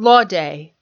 Law Day,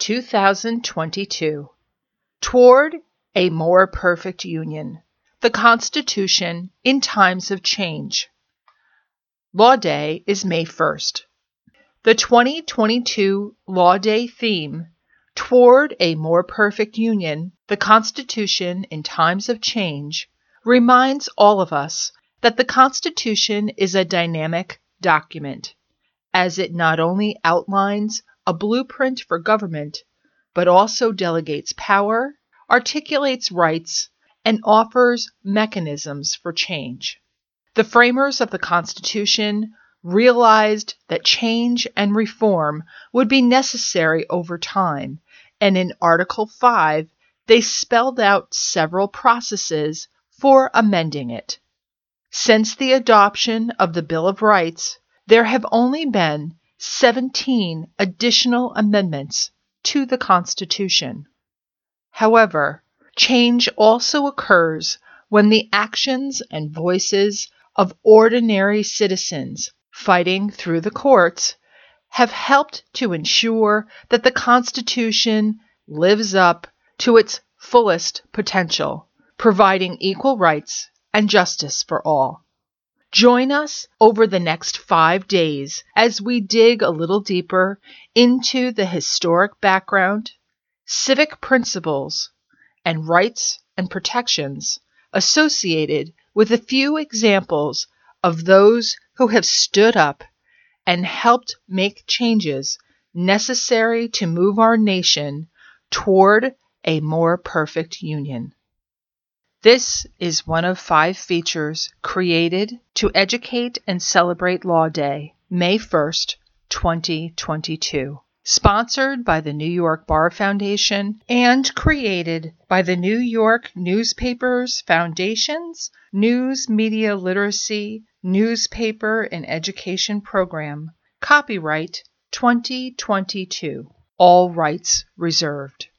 2022. Toward a More Perfect Union. The Constitution in Times of Change. Law Day is May 1st. The 2022 Law Day theme, Toward a More Perfect Union, the Constitution in Times of Change, reminds all of us that the Constitution is a dynamic document, as it not only outlines a blueprint for government, but also delegates power, articulates rights, and offers mechanisms for change. The framers of the Constitution realized that change and reform would be necessary over time, and in Article 5, they spelled out several processes for amending it. Since the adoption of the Bill of Rights, there have only been 17 additional amendments to the Constitution. However, change also occurs when the actions and voices of ordinary citizens fighting through the courts have helped to ensure that the Constitution lives up to its fullest potential, providing equal rights and justice for all. Join us over the next 5 days as we dig a little deeper into the historic background, civic principles, and rights and protections associated with a few examples of those who have stood up and helped make changes necessary to move our nation toward a more perfect union. This is one of 5 features created to educate and celebrate Law Day, May 1st, 2022, sponsored by the New York Bar Foundation and created by the New York Newspapers Foundation's News Media Literacy Newspaper and Education Program. Copyright 2022. All rights reserved.